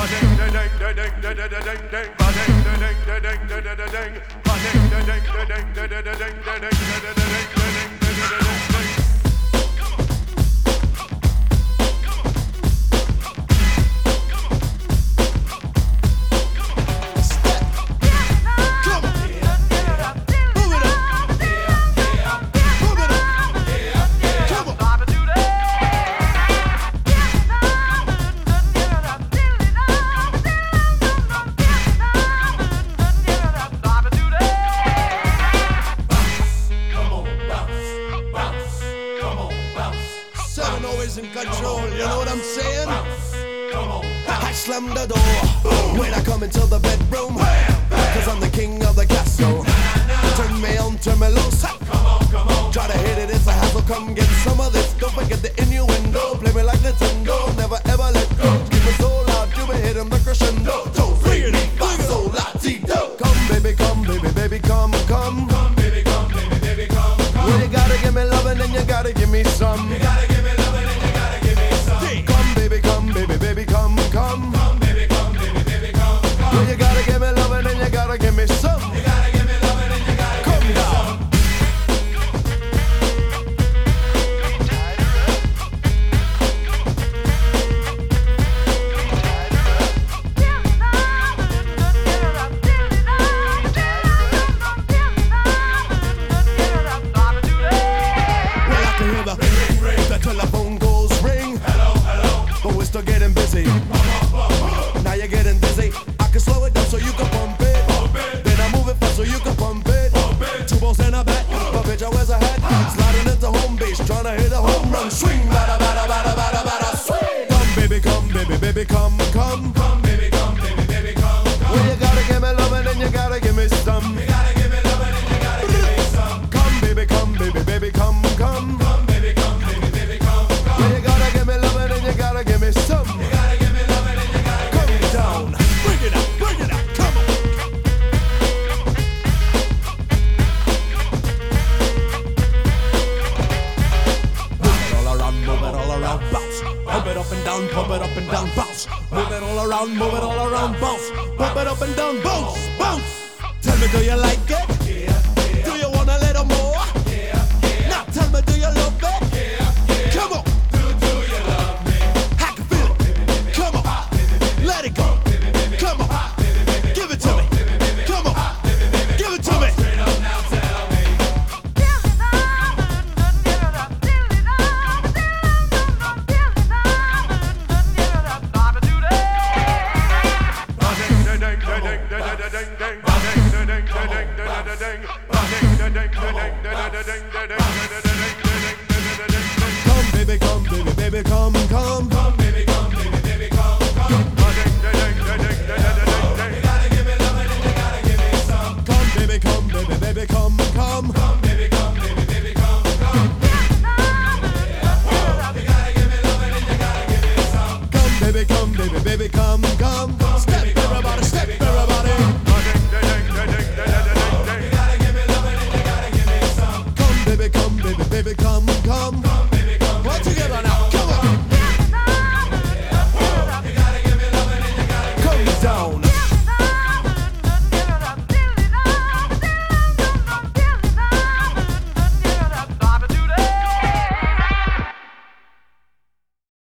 Always in control, you know what I'm saying? I slam the door when I come into the bedroom, cause I'm the king of the castle. Turn me on, turn me loose. Try to hit it, it's a hassle, come get some of this. Don't forget the innuendo, play me like Nintendo. Never ever let go, keep it so loud, you be hitting the crescendo. Don't bring me back so latito. Come baby, come baby, baby, come, come. Come baby, come baby, baby, come, come. Well, you gotta give me lovin' and you gotta give me some. You gotta give me lovin' and you gotta give me some. Come baby, come baby, baby, come, come. Come baby, come baby, baby, come, come. Well, you gotta give me lovin' and you gotta give me some. You gotta give me lovin' and you gotta give me some. The telephone goes ring. Hello, hello. But we're still getting busy. Now you're getting dizzy. I can slow it down so you can pump it. Then I move it fast so you can pump it. 2 balls in a bat, but bitch I wears a hat. Sliding into home base, trying to hit a home run. Swing, bada bada bada bada bada swing. Come baby, come baby, baby, come, come. Come baby, come baby, baby, come, come. Well, you gotta give me lovin' and you gotta give me some. You gotta give me lovin' and you gotta give me some. Come baby, baby, come, come. Come baby, come baby, baby, come, come. Well, you gotta give me lovin' and you gotta give me some. You gotta give me lovin' and you gotta give me some. Bring it up, come on. Move it all around, bounce. Pump it up and down, pump it up and down, bounce. Move it all around, move it all around, bounce. Pump it up and down, bounce, bounce. Tell me, do you like it? Yeah. Do you want a little more? Yeah. Now tell me, do you love it? Yeah. Come on. Do you love me? I can feel it. Come on. Let it go. Come on. Give it to me. Come on. Give it to me. Straight up now, tell me. Come baby, come baby, baby, come, come. Come baby, come baby, baby, come, come. You gotta give me lovin' and you gotta give me some. Come baby, baby, come, come. Come baby, baby, baby, come, come. You gotta give me lovin' and you gotta give me some. Come baby, baby, come.